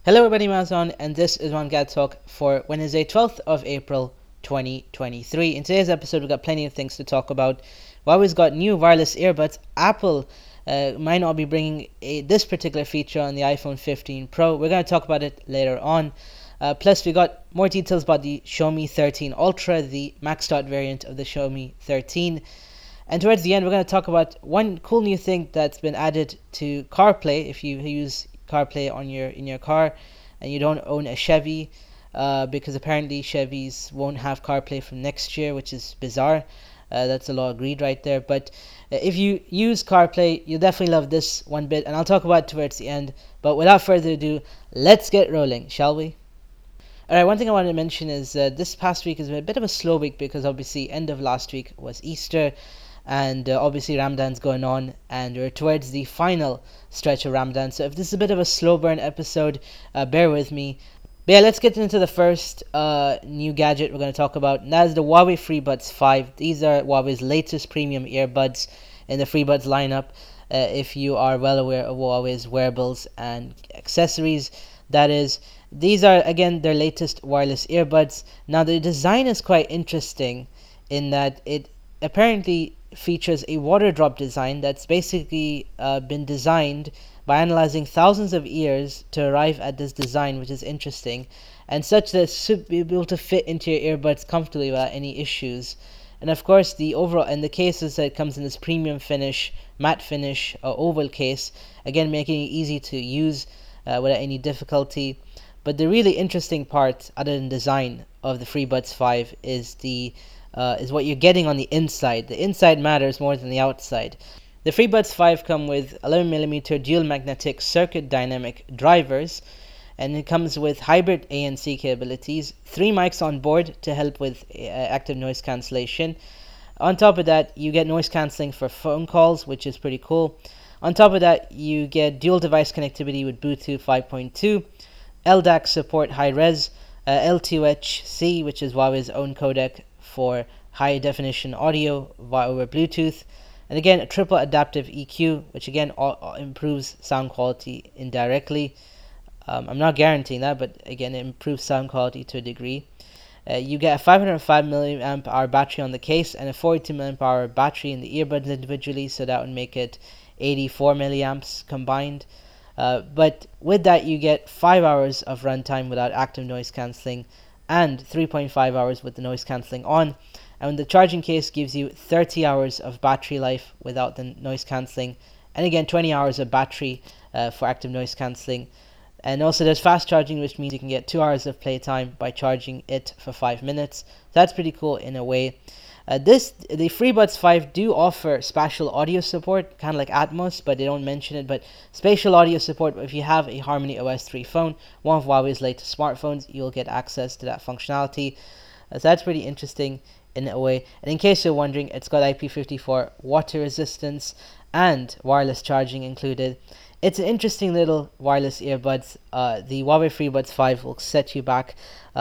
Hello everybody, Mazon, and this is One Gad Talk for Wednesday, 12th of April, 2023. In today's episode, we've got plenty of things to talk about. Huawei's got new wireless earbuds. Apple might not be bringing this particular feature on the iPhone 15 Pro. We're going to talk about it later on. Plus, we got more details about the Xiaomi 13 Ultra, the maxed out variant of the Xiaomi 13. And towards the end, we're going to talk about one cool new thing that's been added to CarPlay. If you use CarPlay in your car and you don't own a Chevy, because apparently Chevys won't have CarPlay from next year, which is bizarre. That's a law agreed right there. But if you use CarPlay, you'll definitely love this one bit, and I'll talk about it towards the end. But without further ado, let's get rolling, shall we? Alright, one thing I wanted to mention is this past week has been a bit of a slow week because obviously end of last week was Easter, and obviously Ramadan's going on, and we're towards the final stretch of Ramadan. So if this is a bit of a slow burn episode, bear with me. But yeah, let's get into the first new gadget we're going to talk about, and that is the Huawei FreeBuds 5. These are Huawei's latest premium earbuds in the FreeBuds lineup. If you are well aware of Huawei's wearables and accessories, that is, these are again their latest wireless earbuds. Now the design is quite interesting in that it apparently features a water drop design that's basically been designed by analyzing thousands of ears to arrive at this design, which is interesting, and such that it should be able to fit into your earbuds comfortably without any issues. And of course, the overall and the case is that it comes in this premium finish, matte finish, oval case, again making it easy to use without any difficulty. But the really interesting part, other than design, of the FreeBuds 5 is what you're getting on the inside. The inside matters more than the outside. The FreeBuds 5 come with 11mm dual magnetic circuit dynamic drivers, and it comes with hybrid ANC capabilities, 3 mics on board to help with active noise cancellation. On top of that, you get noise cancelling for phone calls, which is pretty cool. On top of that, you get dual device connectivity with Bluetooth 5.2, LDAC support high-res, L2HC, which is Huawei's own codec for high-definition audio via over Bluetooth, and again a triple adaptive EQ, which again improves sound quality indirectly. I'm not guaranteeing that, but again it improves sound quality to a degree. You get a 505 milliamp hour battery on the case and a 42 milliamp hour battery in the earbuds individually, so that would make it 84 milliamps combined. But with that, you get 5 hours of runtime without active noise cancelling, and 3.5 hours with the noise cancelling on. And the charging case gives you 30 hours of battery life without the noise cancelling, and again 20 hours of battery for active noise cancelling. And also there's fast charging, which means you can get 2 hours of playtime by charging it for 5 minutes. So that's pretty cool in a way. The FreeBuds 5 do offer spatial audio support, kind of like Atmos, but they don't mention it. But spatial audio support, if you have a Harmony OS 3 phone, one of Huawei's latest smartphones, you'll get access to that functionality. So that's pretty interesting in a way. And in case you're wondering, it's got IP54 water resistance and wireless charging included. It's an interesting little wireless earbuds. The Huawei FreeBuds 5 will set you back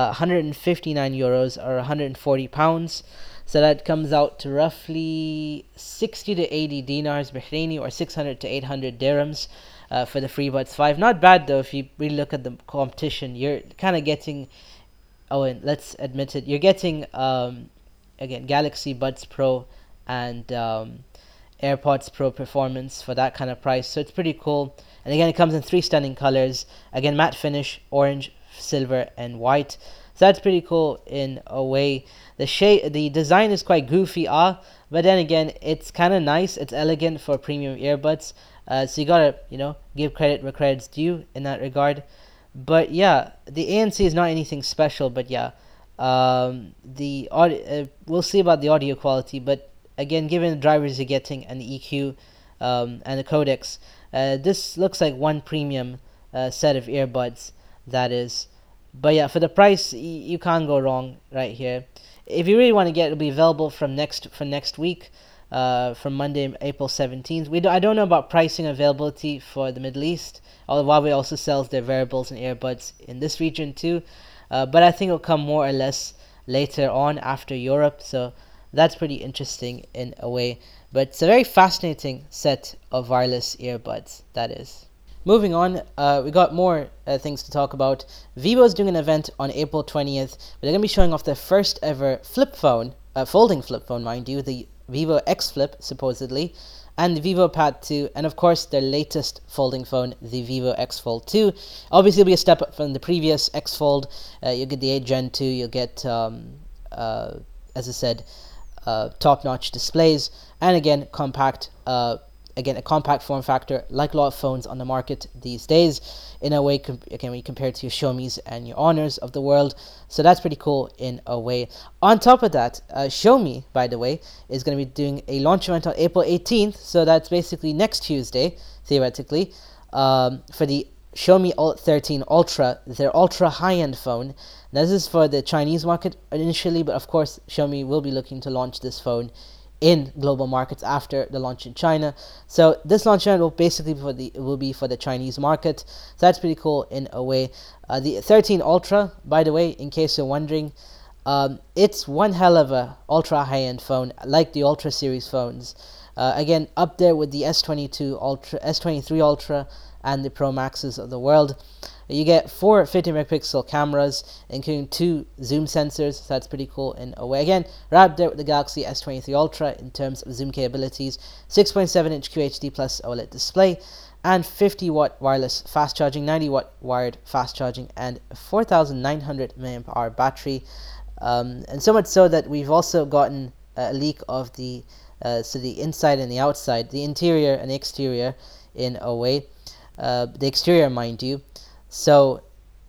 159 euros or 140 pounds. So that comes out to roughly 60 to 80 dinars Bahraini, or 600 to 800 dirhams for the FreeBuds 5. Not bad though if you really look at the competition. You're kind of getting, and let's admit it, you're getting again Galaxy Buds Pro and AirPods Pro performance for that kind of price. So it's pretty cool. And again, it comes in 3 stunning colors. Again, matte finish, orange, silver, and white. So that's pretty cool in a way. The design is quite goofy, but then again, it's kind of nice. It's elegant for premium earbuds. So you gotta, give credit where credit's due in that regard. But yeah, the ANC is not anything special. But yeah, the audio, we'll see about the audio quality. But again, given the drivers you're getting and the EQ and the codecs, this looks like one premium set of earbuds. That is. But yeah, for the price, you can't go wrong right here. If you really want to get it, it'll be available from next week, from Monday, April 17th. I don't know about pricing availability for the Middle East, although Huawei also sells their wearables and earbuds in this region too. But I think it'll come more or less later on after Europe, so that's pretty interesting in a way. But it's a very fascinating set of wireless earbuds, that is. moving on, we got more things to talk about. Vivo is doing an event on April 20th. They're going to be showing off their first ever flip phone, folding flip phone, mind you, the Vivo X Flip, supposedly, and the Vivo Pad 2, and of course their latest folding phone, the Vivo X Fold 2. Obviously, it'll be a step up from the previous X Fold. You'll get the 8 Gen 2, you'll get, as I said, top-notch displays, and again, a compact form factor, like a lot of phones on the market these days, in a way, again, when you compare it to your Xiaomi's and your Honors of the world. So that's pretty cool in a way. On top of that, Xiaomi, by the way, is going to be doing a launch event on April 18th, so that's basically next Tuesday, theoretically, for the Xiaomi 13 Ultra, their ultra high-end phone. Now, this is for the Chinese market initially, but of course, Xiaomi will be looking to launch this phone in global markets after the launch in China. So this launch event will basically be for the Chinese market. So that's pretty cool in a way. The 13 Ultra, by the way, in case you're wondering, it's one hell of a ultra high-end phone, like the Ultra series phones. Again, up there with the S22 Ultra, S23 Ultra, and the Pro Maxes of the world. You get 4 50-megapixel cameras, including 2 zoom sensors, so that's pretty cool in a way. Again, right up there with the Galaxy S23 Ultra in terms of zoom capabilities, 6.7-inch QHD plus OLED display, and 50-watt wireless fast charging, 90-watt wired fast charging, and 4,900 mAh battery. And so much so that we've also gotten a leak of the inside and the outside, the interior and the exterior in a way. The exterior, mind you. So,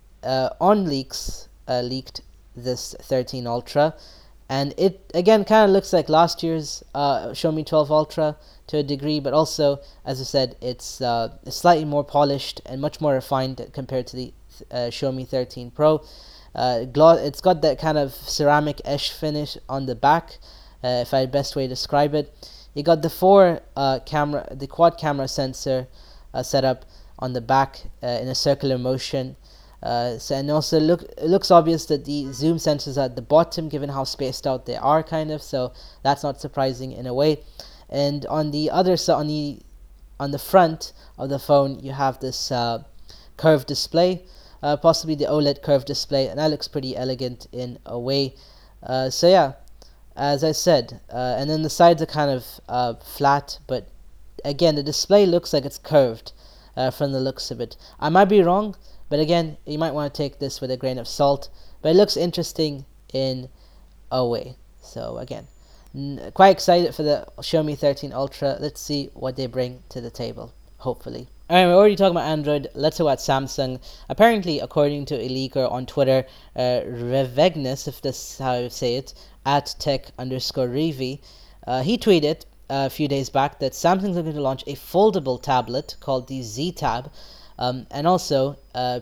OnLeaks leaked this 13 Ultra, and it again kind of looks like last year's Xiaomi 12 Ultra to a degree, but also, as I said, it's slightly more polished and much more refined compared to the Xiaomi 13 Pro. It's got that kind of ceramic edge finish on the back, if I had best way to describe it. You got the the quad camera sensor setup on the back in a circular motion. And also it looks obvious that the zoom sensors are at the bottom, given how spaced out they are, kind of. So that's not surprising in a way. And on the other side, on the front of the phone, you have this curved display, possibly the OLED curved display, and that looks pretty elegant in a way. So yeah, as I said, and then the sides are kind of flat, but again, the display looks like it's curved. From the looks of it. I might be wrong, but again, you might want to take this with a grain of salt, but it looks interesting in a way. So again, quite excited for the Xiaomi 13 Ultra. Let's see what they bring to the table, hopefully. Alright, we're already talking about Android. Let's talk about Samsung. Apparently, according to a leaker on Twitter, Revegnus, if this is how you say it, at tech_Revi, he tweeted a few days back that Samsung is going to launch a foldable tablet called the Z Tab, and also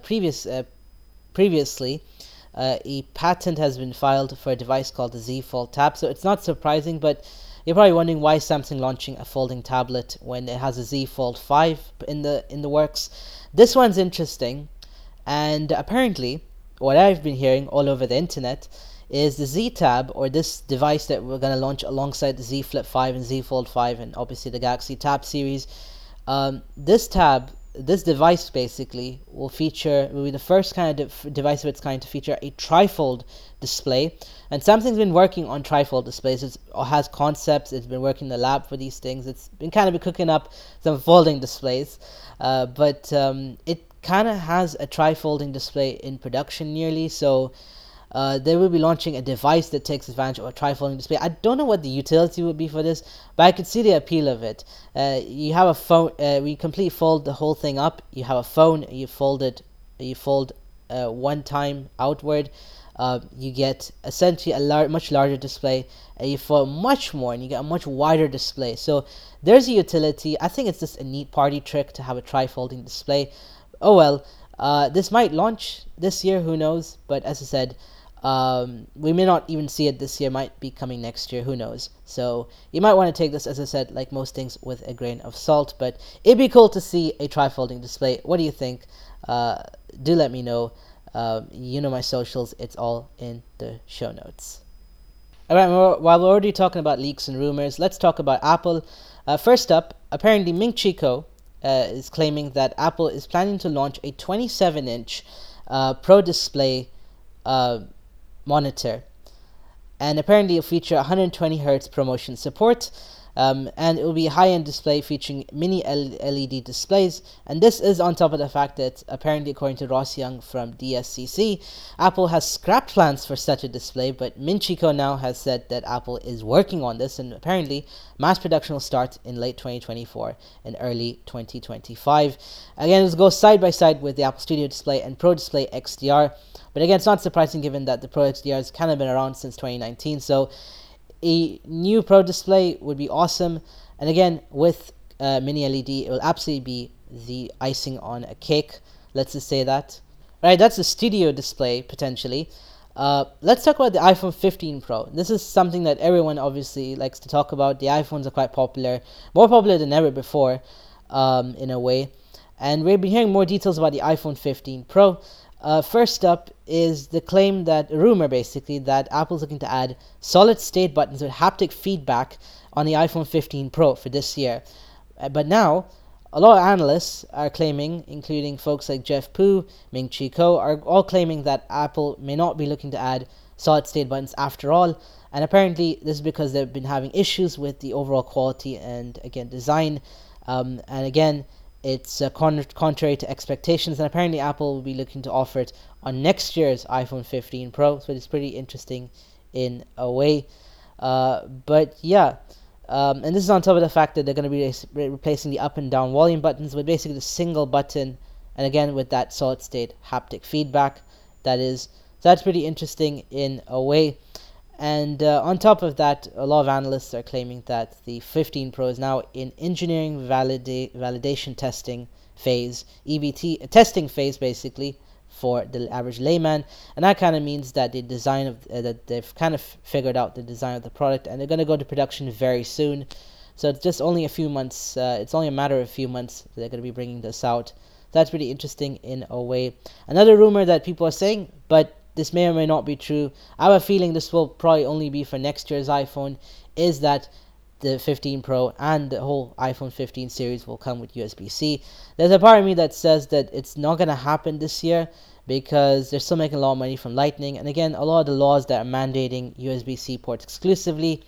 previously a patent has been filed for a device called the Z Fold Tab. So it's not surprising, but you're probably wondering why Samsung launching a folding tablet when it has a Z Fold 5 in the works. This one's interesting, and apparently what I've been hearing all over the internet is the Z Tab, or this device that we're going to launch alongside the Z Flip 5 and Z Fold 5 and obviously the Galaxy Tab series. This device basically will be the first kind of device of its kind to feature a trifold display. And Samsung's been working on trifold displays. It has concepts. It's been working in the lab for these things. It's been kind of cooking up some folding displays. But it kind of has a trifolding display in production nearly. So they will be launching a device that takes advantage of a trifolding display. I don't know what the utility would be for this, but I could see the appeal of it. You have a phone, we completely fold the whole thing up. You have a phone, you fold one time outward. You get essentially a much larger display, and you fold much more, and you get a much wider display. So there's a utility. I think it's just a neat party trick to have a trifolding display. Oh well, this might launch this year, who knows? But as I said, we may not even see it this year, might be coming next year, who knows. So you might want to take this, as I said, like most things, with a grain of salt, but it'd be cool to see a trifolding display. What do you think? Do let me know. You know my socials, it's all in the show notes. Alright, while we're already talking about leaks and rumors, let's talk about Apple. First up, apparently Ming Chi Kuo, is claiming that Apple is planning to launch a 27-inch Pro Display monitor, and apparently it'll feature 120 Hz ProMotion support, and it will be a high-end display featuring mini LED displays. And this is on top of the fact that apparently, according to Ross Young from DSCC, Apple has scrapped plans for such a display, but Min Chi Kuo now has said that Apple is working on this, and apparently mass production will start in late 2024 and early 2025. Again, this goes side by side with the Apple Studio Display and Pro Display XDR, but again, it's not surprising given that the Pro XDR has kind of been around since 2019, so a new Pro Display would be awesome. And again, with mini LED, it will absolutely be the icing on a cake. Let's just say that. Right, that's the Studio Display potentially. Let's talk about the iPhone 15 Pro. This is something that everyone obviously likes to talk about. The iPhones are quite popular, more popular than ever before, in a way. And we've been hearing more details about the iPhone 15 Pro. First up is the claim that, rumor basically, that Apple's looking to add solid state buttons with haptic feedback on the iPhone 15 Pro for this year. But now, a lot of analysts are claiming, including folks like Jeff Pu, Ming Chi Kuo, are all claiming that Apple may not be looking to add solid state buttons after all. And apparently, this is because they've been having issues with the overall quality and, again, design. And again, it's contrary to expectations, and apparently Apple will be looking to offer it on next year's iPhone 15 Pro, so it's pretty interesting in a way. But yeah, and this is on top of the fact that they're going to be replacing the up and down volume buttons with basically the single button, and again with that solid state haptic feedback. So that's pretty interesting in a way. And on top of that, a lot of analysts are claiming that the 15 Pro is now in engineering validation testing phase, EVT testing phase basically, for the average layman, and that kind of means that the design of that they've kind of figured out the design of the product, and they're going to go to production very soon. So it's just only a few months. It's only a matter of a few months that they're going to be bringing this out. That's pretty interesting in a way. Another rumor that people are saying, but this may or may not be true, I have a feeling this will probably only be for next year's iPhone, is that the 15 Pro and the whole iPhone 15 series will come with USB-C. There's a part of me that says that it's not going to happen this year because they're still making a lot of money from Lightning, and again, a lot of the laws that are mandating USB-C ports exclusively,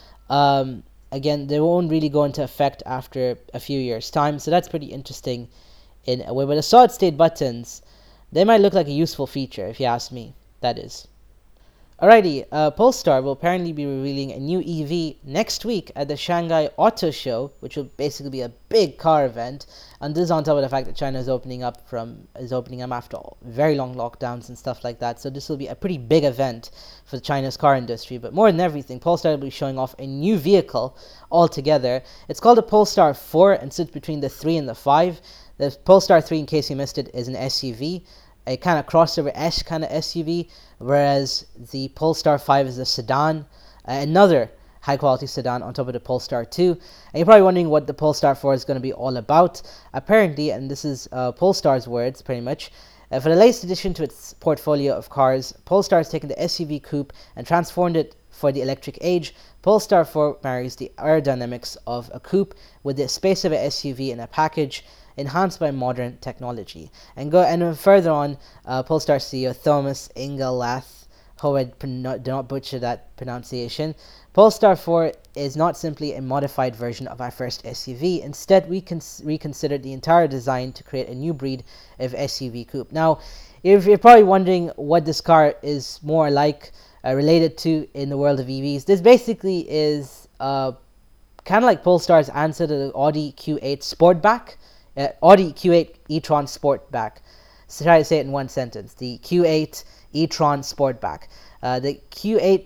again, they won't really go into effect after a few years' time, so that's pretty interesting in a way. But the solid-state buttons, they might look like a useful feature, if you ask me, that is. Alrighty, Polestar will apparently be revealing a new EV next week at the Shanghai Auto Show, which will basically be a big car event. And this is on top of the fact that China is opening up after very long lockdowns and stuff like that. So this will be a pretty big event for China's car industry. But more than everything, Polestar will be showing off a new vehicle altogether. It's called the Polestar 4 and sits between the 3 and the 5. The Polestar 3, in case you missed it, is an SUV, a kind of crossover-esque kind of SUV, whereas the Polestar 5 is a sedan, another high-quality sedan on top of the Polestar 2. And you're probably wondering what the Polestar 4 is going to be all about. Apparently, and this is Polestar's words pretty much, for the latest addition to its portfolio of cars, Polestar has taken the SUV coupe and transformed it for the electric age. Polestar 4 marries the aerodynamics of a coupe with the space of a SUV in a package, enhanced by modern technology. And further on, Polestar CEO Thomas Ingelath, hope I do not butcher that pronunciation. Polestar 4 is not simply a modified version of our first SUV. Instead, we reconsidered the entire design to create a new breed of SUV coupe. Now, if you're probably wondering what this car is more like, related to in the world of EVs, this basically is kind of like Polestar's answer to the Audi Q8 Sportback. Audi Q8 e-tron Sportback. So try to say it in one sentence. The Q8 e-tron Sportback. The Q8,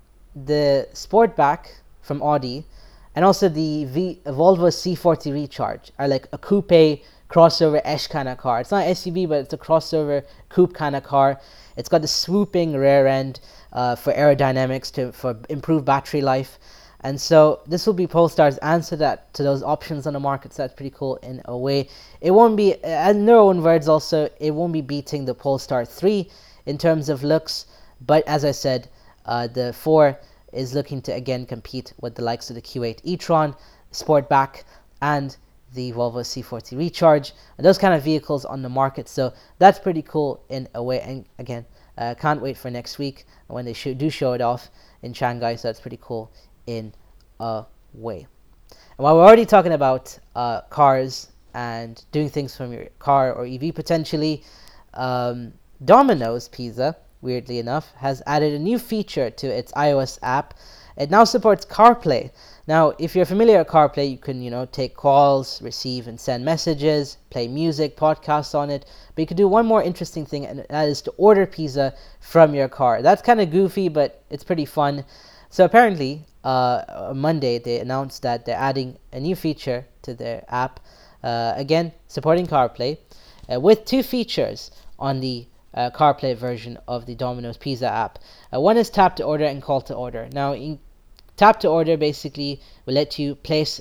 the Sportback from Audi, and also the Volvo C40 Recharge are like a coupe crossover-esque kind of car. It's not an SUV, but it's a crossover coupe kind of car. It's got the swooping rear end for aerodynamics for improved battery life. And so this will be Polestar's answer to those options on the market. So that's pretty cool in a way. It won't be, in their own words also, it won't be beating the Polestar 3 in terms of looks. But as I said, the 4 is looking to again compete with the likes of the Q8 e-tron, Sportback, and the Volvo C40 Recharge, those kind of vehicles on the market. So that's pretty cool in a way. And again, can't wait for next week when they do show it off in Shanghai. So that's pretty cool in a way. And while we're already talking about cars and doing things from your car or EV potentially, Domino's Pizza, weirdly enough, has added a new feature to its iOS app. It now supports CarPlay. Now, if you're familiar with CarPlay, you can, take calls, receive and send messages, play music, podcasts on it. But you can do one more interesting thing, and that is to order pizza from your car. That's kind of goofy, but it's pretty fun. So apparently, on Monday, they announced that they're adding a new feature to their app. Again, supporting CarPlay, with two features on the CarPlay version of the Domino's Pizza app. One is tap to order and call to order. Now, tap to order basically will let you place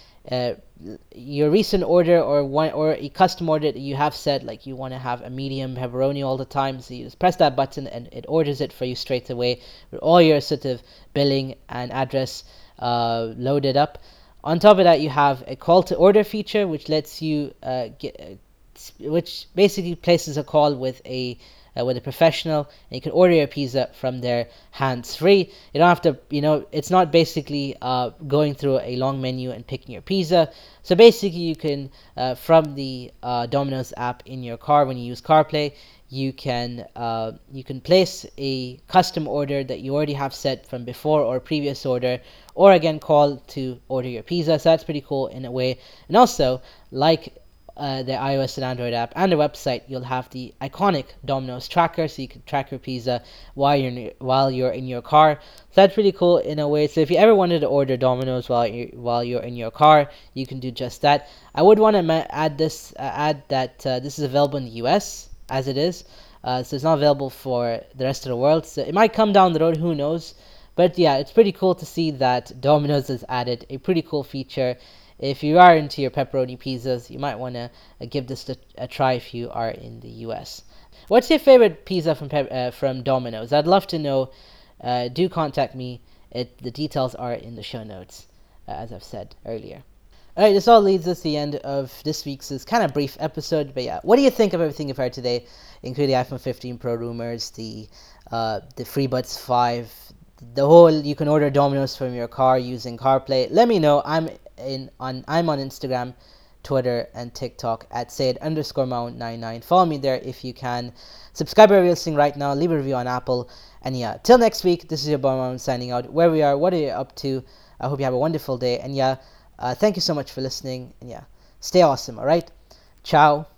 your recent order or a custom order that you have set, like you want to have a medium pepperoni all the time. So you just press that button and it orders it for you straight away with all your sort of billing and address loaded up. On top of that, you have a call to order feature, which lets you which basically places a call with a professional, and you can order your pizza from their hands free. You don't have to, it's not basically going through a long menu and picking your pizza. So basically, you can from the Domino's app in your car, when you use CarPlay, you can place a custom order that you already have set from before or previous order, or again call to order your pizza. So that's pretty cool in a way. And also, like the iOS and Android app and the website, you'll have the iconic Domino's tracker, so you can track your pizza while you're in your car. So that's pretty cool in a way. So if you ever wanted to order Domino's while you're in your car, you can do just that. I would want to add that this is available in the US as it is. So it's not available for the rest of the world. So it might come down the road, who knows? But yeah, it's pretty cool to see that Domino's has added a pretty cool feature. If you are into your pepperoni pizzas, you might want to give this a try if you are in the US. What's your favorite pizza from Domino's? I'd love to know. Do contact me. The details are in the show notes, as I've said earlier. Alright, this all leads us to the end of this week's kind of brief episode. But yeah, what do you think of everything you've heard today, including the iPhone 15 Pro rumors, the FreeBuds 5, the whole you can order Domino's from your car using CarPlay? Let me know. I'm on Instagram, Twitter, and TikTok at Sayyid_Mount99. Follow me there if you can. Subscribe wherever you're listening right now. Leave a review on Apple. And yeah, till next week, this is your boy Mount signing out. Where we are, what are you up to? I hope you have a wonderful day. And yeah, thank you so much for listening. And yeah, stay awesome, alright? Ciao.